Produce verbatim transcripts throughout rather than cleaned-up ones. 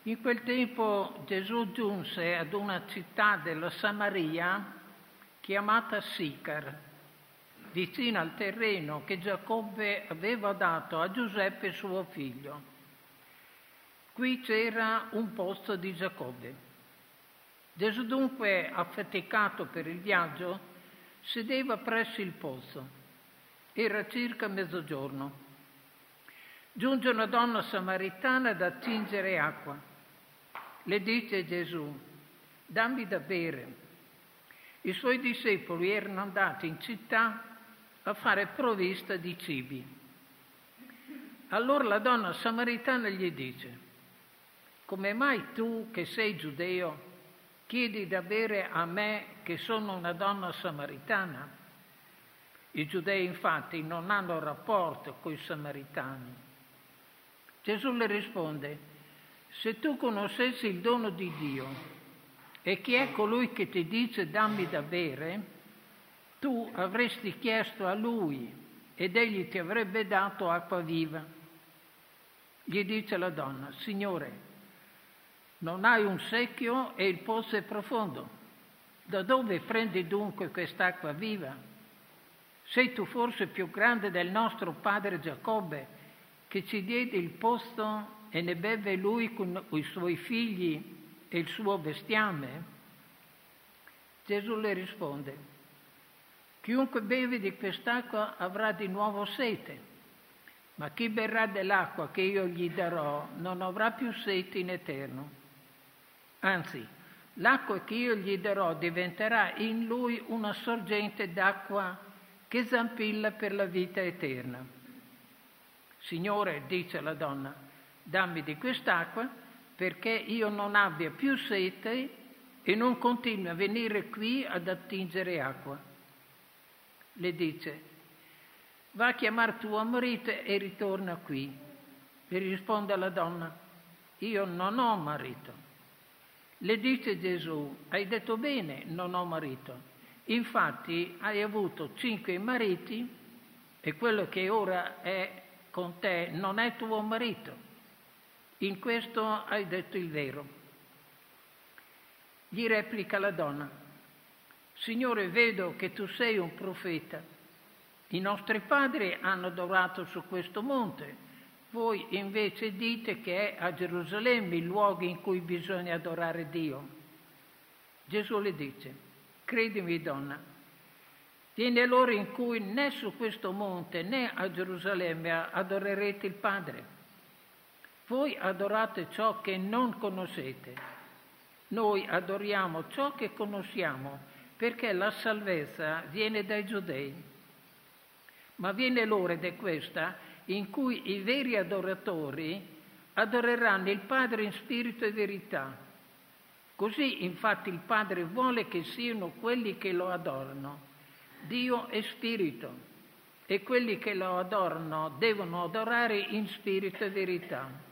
In quel tempo Gesù giunse ad una città della Samaria chiamata Sicar, vicino al terreno che Giacobbe aveva dato a Giuseppe suo figlio. Qui c'era un posto di Giacobbe. Gesù dunque, affaticato per il viaggio, sedeva presso il pozzo. Era circa mezzogiorno. Giunge una donna samaritana ad attingere acqua. Le dice Gesù: dammi da bere. I suoi discepoli erano andati in città a fare provvista di cibi. Allora la donna samaritana gli dice: come mai tu, che sei giudeo, chiedi da bere a me, che sono una donna samaritana? I giudei infatti non hanno rapporto con i samaritani. Gesù le risponde: se tu conoscessi il dono di Dio e chi è colui che ti dice dammi da bere, tu avresti chiesto a lui ed egli ti avrebbe dato acqua viva. Gli dice la donna: Signore, non hai un secchio e il pozzo è profondo. Da dove prendi dunque quest'acqua viva? Sei tu forse più grande del nostro padre Giacobbe, che ci diede il pozzo e ne beve lui con i suoi figli e il suo bestiame? Gesù le risponde: chiunque beve di quest'acqua avrà di nuovo sete, ma chi berrà dell'acqua che io gli darò non avrà più sete in eterno. Anzi, l'acqua che io gli darò diventerà in lui una sorgente d'acqua che zampilla per la vita eterna. Signore, dice la donna, dammi di quest'acqua perché io non abbia più sete e non continui a venire qui ad attingere acqua. Le dice: va a chiamare tuo marito e ritorna qui. Le risponde la donna: io non ho marito. Le dice Gesù: hai detto bene, non ho marito. Infatti hai avuto cinque mariti e quello che ora è con te non è tuo marito. In questo hai detto il vero. Gli replica la donna: Signore, vedo che tu sei un profeta. I nostri padri hanno adorato su questo monte, voi invece dite che è a Gerusalemme il luogo in cui bisogna adorare Dio. Gesù le dice: credimi, donna, viene l'ora in cui né su questo monte né a Gerusalemme adorerete il Padre. Voi adorate ciò che non conoscete. Noi adoriamo ciò che conosciamo, perché la salvezza viene dai giudei. Ma viene l'ora, ed è questa, in cui i veri adoratori adoreranno il Padre in spirito e verità. Così infatti il Padre vuole che siano quelli che lo adorano. Dio è spirito e quelli che lo adorano devono adorare in spirito e verità.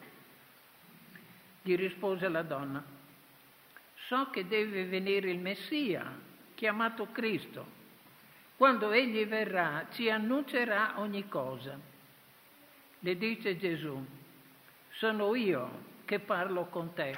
Gli rispose la donna: so che deve venire il Messia, chiamato Cristo. Quando egli verrà ci annuncerà ogni cosa. Le dice Gesù: sono io che parlo con te.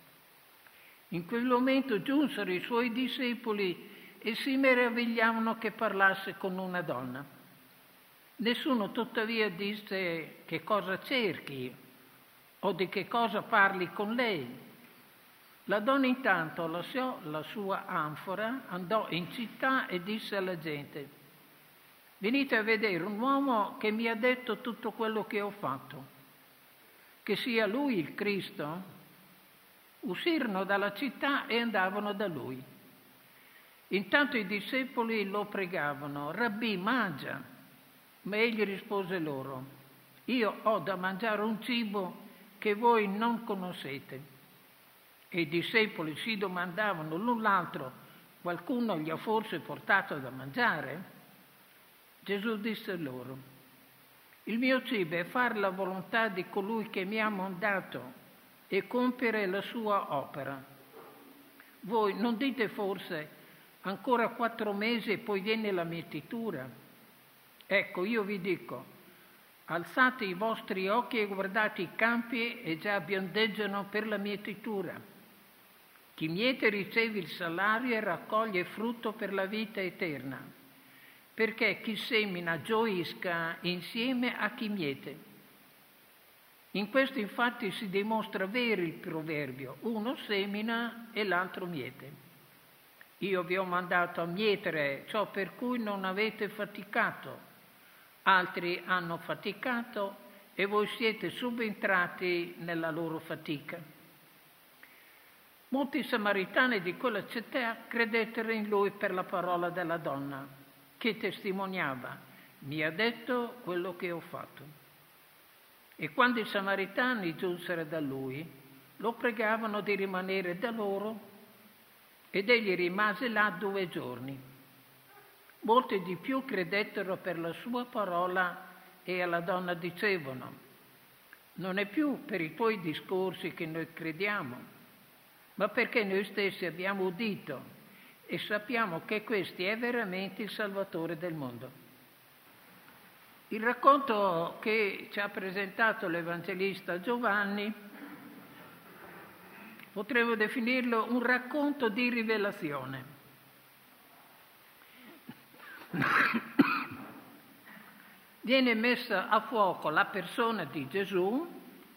In quel momento giunsero i suoi discepoli e si meravigliavano che parlasse con una donna. Nessuno tuttavia disse: che cosa cerchi o di che cosa parli con lei. La donna intanto lasciò la sua anfora, andò in città e disse alla gente: venite a vedere un uomo che mi ha detto tutto quello che ho fatto. Che sia lui il Cristo? Uscirono dalla città e andavano da lui. Intanto i discepoli lo pregavano: Rabbì, mangia. Ma egli rispose loro: io ho da mangiare un cibo che voi non conoscete. E i discepoli si domandavano l'un l'altro: qualcuno gli ha forse portato da mangiare? Gesù disse loro: il mio cibo è fare la volontà di colui che mi ha mandato e compiere la sua opera. Voi non dite forse: ancora quattro mesi e poi viene la mietitura? Ecco, io vi dico: alzate i vostri occhi e guardate i campi e già biondeggiano per la mietitura. Chi miete riceve il salario e raccoglie frutto per la vita eterna, perché chi semina gioisca insieme a chi miete. In questo infatti si dimostra vero il proverbio: uno semina e l'altro miete. Io vi ho mandato a mietere ciò per cui non avete faticato. Altri hanno faticato e voi siete subentrati nella loro fatica. Molti samaritani di quella città credettero in lui per la parola della donna, che testimoniava: mi ha detto quello che ho fatto. E quando i samaritani giunsero da lui, lo pregavano di rimanere da loro, ed egli rimase là due giorni. Molti di più credettero per la sua parola e alla donna dicevano: non è più per i tuoi discorsi che noi crediamo, ma perché noi stessi abbiamo udito e sappiamo che questi è veramente il Salvatore del mondo. Il racconto che ci ha presentato l'Evangelista Giovanni potremmo definirlo un racconto di rivelazione. Viene messa a fuoco la persona di Gesù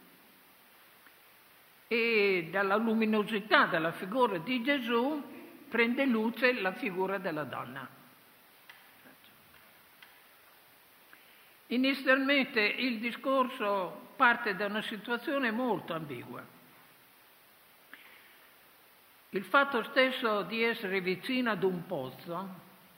e dalla luminosità della figura di Gesù prende luce la figura della donna. Inizialmente il discorso parte da una situazione molto ambigua. Il fatto stesso di essere vicino ad un pozzo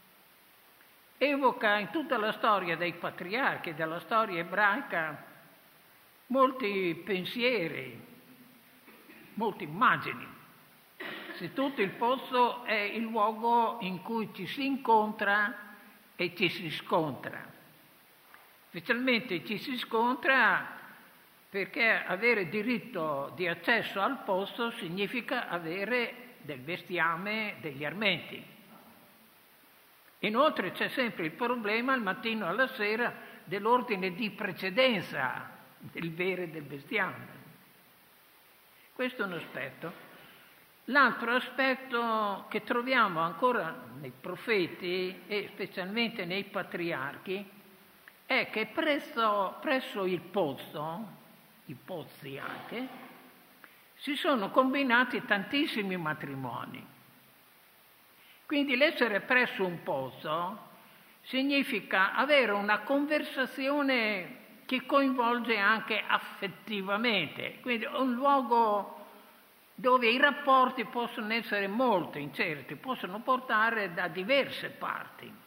evoca in tutta la storia dei patriarchi, della storia ebraica, molti pensieri, molte immagini. Se tutto il pozzo è il luogo in cui ci si incontra e ci si scontra. Specialmente ci si scontra perché avere diritto di accesso al posto significa avere del bestiame, degli armenti. Inoltre c'è sempre il problema, al mattino e alla sera, dell'ordine di precedenza del bere del bestiame. Questo è un aspetto. L'altro aspetto che troviamo ancora nei profeti e specialmente nei patriarchi è che presso, presso il pozzo, i pozzi anche, si sono combinati tantissimi matrimoni. Quindi l'essere presso un pozzo significa avere una conversazione che coinvolge anche affettivamente, quindi un luogo dove i rapporti possono essere molto incerti, possono portare da diverse parti.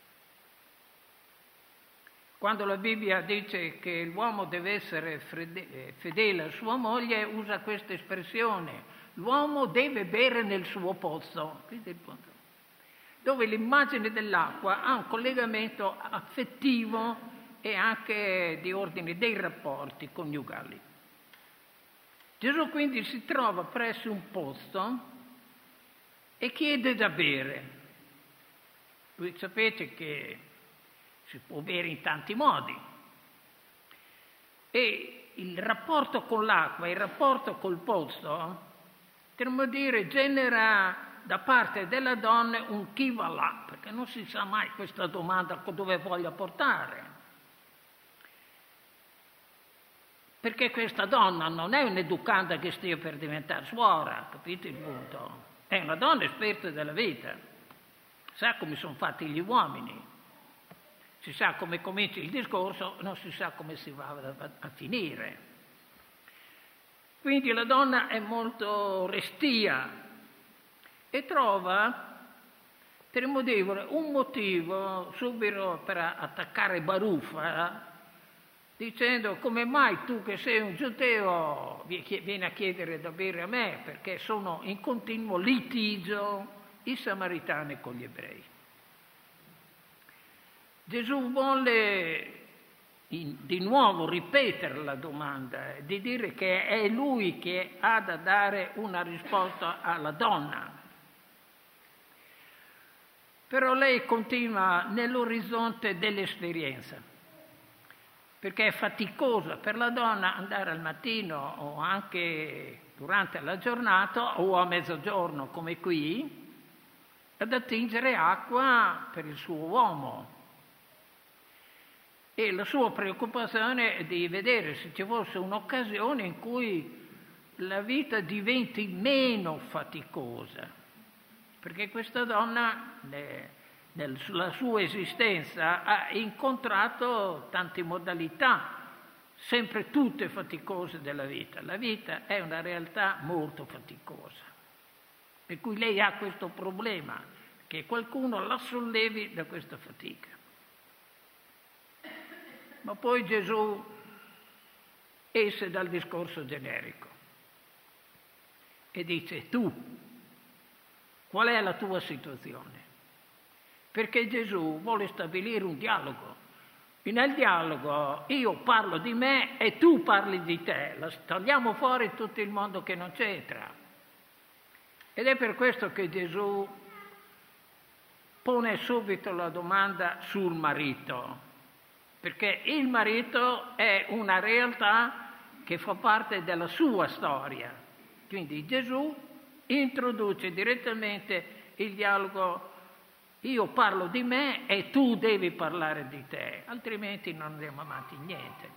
Quando la Bibbia dice che l'uomo deve essere fedele a sua moglie, usa questa espressione: l'uomo deve bere nel suo pozzo, dove l'immagine dell'acqua ha un collegamento affettivo e anche di ordine dei rapporti coniugali. Gesù quindi si trova presso un pozzo e chiede da bere. Voi sapete che si può bere in tanti modi. E il rapporto con l'acqua, il rapporto col pozzo, potremmo dire, genera da parte della donna un chi va là, perché non si sa mai questa domanda dove voglia portare. Perché questa donna non è un'educanda che stia per diventare suora, capite il punto? È una donna esperta della vita, sa come sono fatti gli uomini. Si sa come comincia il discorso, non si sa come si va a, a finire. Quindi la donna è molto restia e trova, potremmo dire, un motivo subito per attaccare baruffa, dicendo: come mai tu che sei un giudeo vieni a chiedere da bere a me, perché sono in continuo litigio i samaritani con gli ebrei. Gesù vuole in, di nuovo ripetere la domanda, di dire che è lui che ha da dare una risposta alla donna. Però lei continua nell'orizzonte dell'esperienza. perché è faticosa per la donna andare al mattino o anche durante la giornata o a mezzogiorno come qui ad attingere acqua per il suo uomo. E la sua preoccupazione è di vedere se ci fosse un'occasione in cui la vita diventi meno faticosa, perché questa donna nella sua esistenza ha incontrato tante modalità, sempre tutte faticose della vita. La vita è una realtà molto faticosa, per cui lei ha questo problema, che qualcuno la sollevi da questa fatica. Ma poi Gesù esce dal discorso generico e dice: tu, qual è la tua situazione? Perché Gesù vuole stabilire un dialogo. E nel dialogo io parlo di me e tu parli di te, togliamo fuori tutto il mondo che non c'entra. Ed è per questo che Gesù pone subito la domanda sul marito, perché il marito è una realtà che fa parte della sua storia. Quindi Gesù introduce direttamente il dialogo: io parlo di me e tu devi parlare di te, altrimenti non andiamo avanti niente.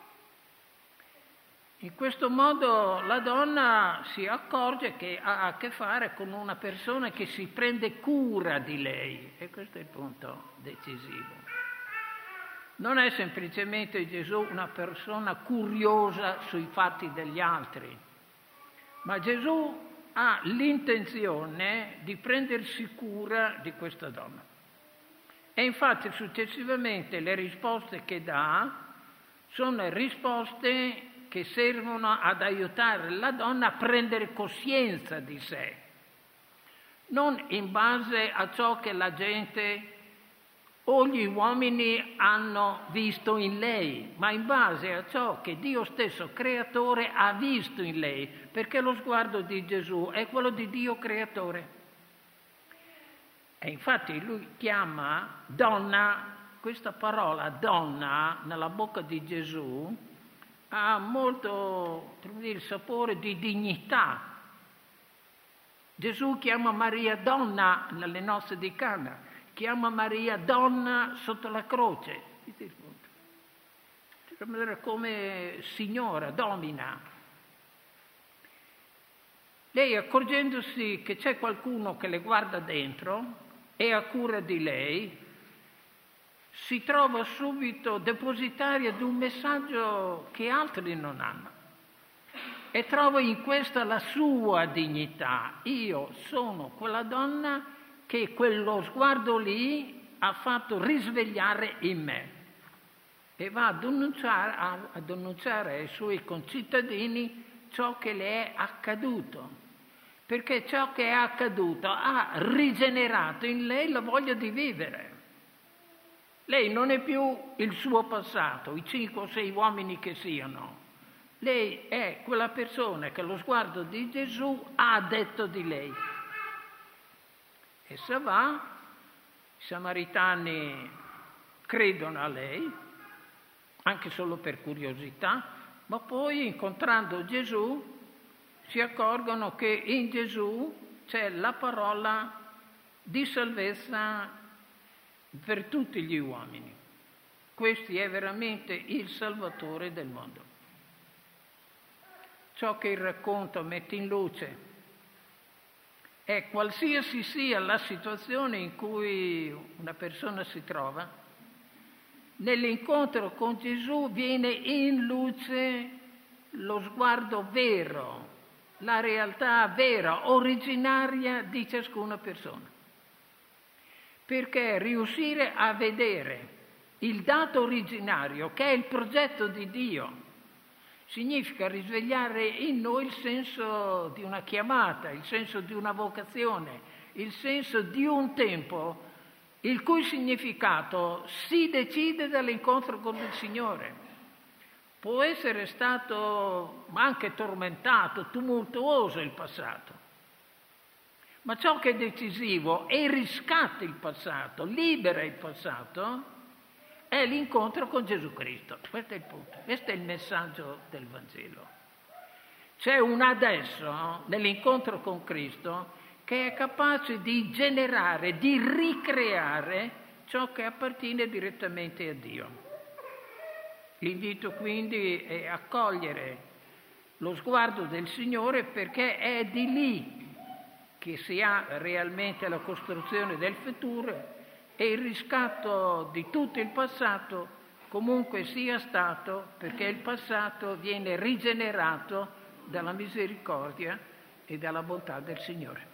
In questo modo la donna si accorge che ha a che fare con una persona che si prende cura di lei, e questo è il punto decisivo. Non è semplicemente Gesù una persona curiosa sui fatti degli altri, ma Gesù ha l'intenzione di prendersi cura di questa donna. E infatti successivamente le risposte che dà sono risposte che servono ad aiutare la donna a prendere coscienza di sé, non in base a ciò che la gente o gli uomini hanno visto in lei, ma in base a ciò che Dio stesso creatore ha visto in lei, perché lo sguardo di Gesù è quello di Dio creatore. E infatti lui chiama donna, questa parola donna nella bocca di Gesù ha molto, come dire, il sapore di dignità. Gesù chiama Maria donna nelle nozze di Cana, chiama Maria donna sotto la croce, come signora, domina. Lei, accorgendosi che c'è qualcuno che le guarda dentro e ha cura di lei, si trova subito depositaria di un messaggio che altri non hanno e trova in questa la sua dignità. Io sono quella donna che quello sguardo lì ha fatto risvegliare in me, e va ad annunciare, ad annunciare ai suoi concittadini ciò che le è accaduto, perché ciò che è accaduto ha rigenerato in lei la voglia di vivere. Lei non è più il suo passato, i cinque o sei uomini che siano. Lei è quella persona che lo sguardo di Gesù ha detto di lei. Essa va, i samaritani credono a lei, anche solo per curiosità, ma poi incontrando Gesù si accorgono che in Gesù c'è la parola di salvezza per tutti gli uomini. Questi è veramente il Salvatore del mondo. Ciò che il racconto mette in luce è qualsiasi sia la situazione in cui una persona si trova, nell'incontro con Gesù viene in luce lo sguardo vero, la realtà vera, originaria di ciascuna persona. Perché riuscire a vedere il dato originario, che è il progetto di Dio, significa risvegliare in noi il senso di una chiamata, il senso di una vocazione, il senso di un tempo il cui significato si decide dall'incontro con il Signore. Può essere stato anche tormentato, tumultuoso il passato, ma ciò che è decisivo e riscatta il passato, libera il passato, è l'incontro con Gesù Cristo. Questo è il punto, questo è il messaggio del Vangelo. C'è un adesso nell'incontro con Cristo che è capace di generare, di ricreare ciò che appartiene direttamente a Dio. L'invito quindi è a cogliere lo sguardo del Signore, perché è di lì che si ha realmente la costruzione del futuro e il riscatto di tutto il passato, comunque sia stato, perché il passato viene rigenerato dalla misericordia e dalla bontà del Signore.